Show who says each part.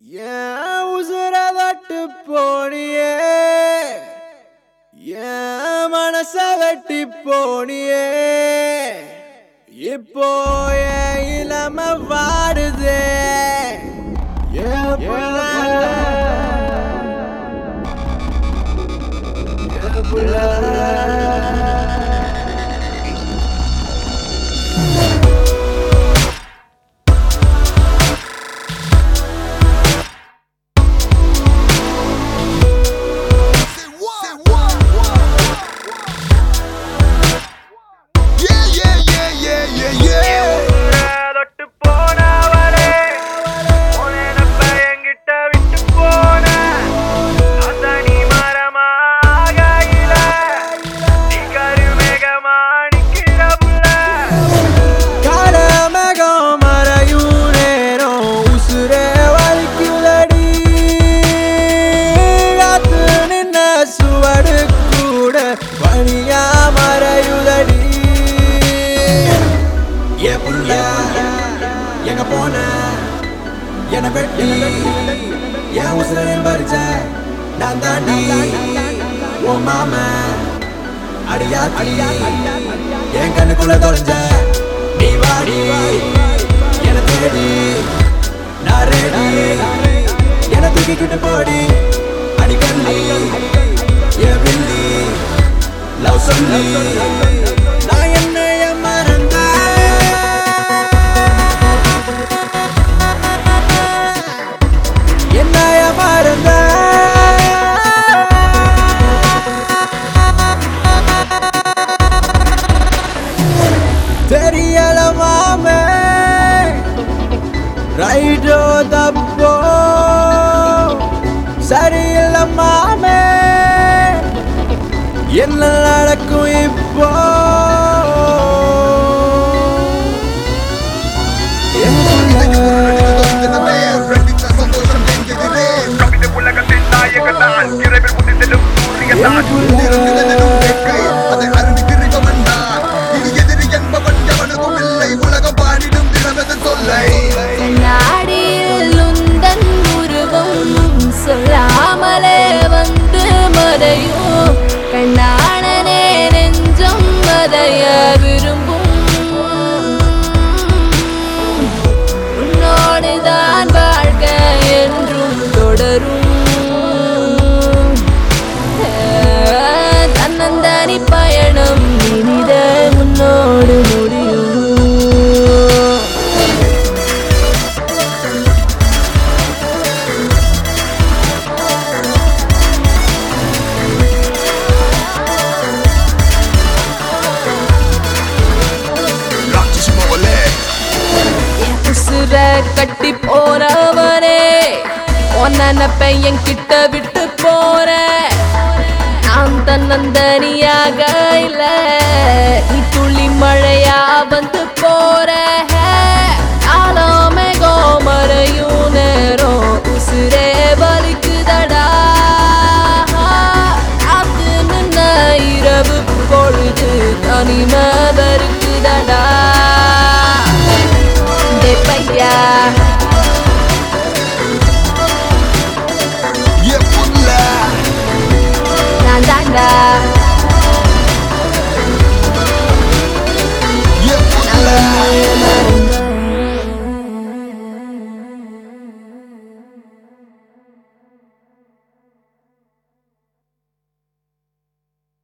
Speaker 1: ஏன் உசுரதட்டு போனியே, ஏன் மனச வெட்டி போனியே, இப்போ என் இளம வாடுதே. எங்க போன என வெட்டி என் உசுரையும் பறிச்ச நான் தாண்டி உன் மாம அடியாத்தி என் கண்ணுக்குள்ள தொலைஞ்ச நீ வாடி என தேடி நான் ரெடி என தூக்கிக்கிட்டு போடி அடிக்கல்லி என் வில்லி லவ் சொல்லி நான் என்னைய மறந்த தெரியல மாமே ரைட்டோ தப்போ சரியில்ல மாமே என்ன நடக்கும் இப்போ
Speaker 2: நாடியில் உந்தன் உருவம் சொல்லாமலே வந்து மறையும் கண்ணானே நெஞ்சம் மறைய விரும்பும் உன்னோடுதான் வாழ்க்கை என்றும் தொடரும் தன்னந்தனி பயணம் இனித உன்னோடு முடியும். கட்டி போறவனே உன்ன பையன் கிட்ட விட்டு போற நான் தன்னந்தனியாக இல்ல நீ துளி மழையா வந்து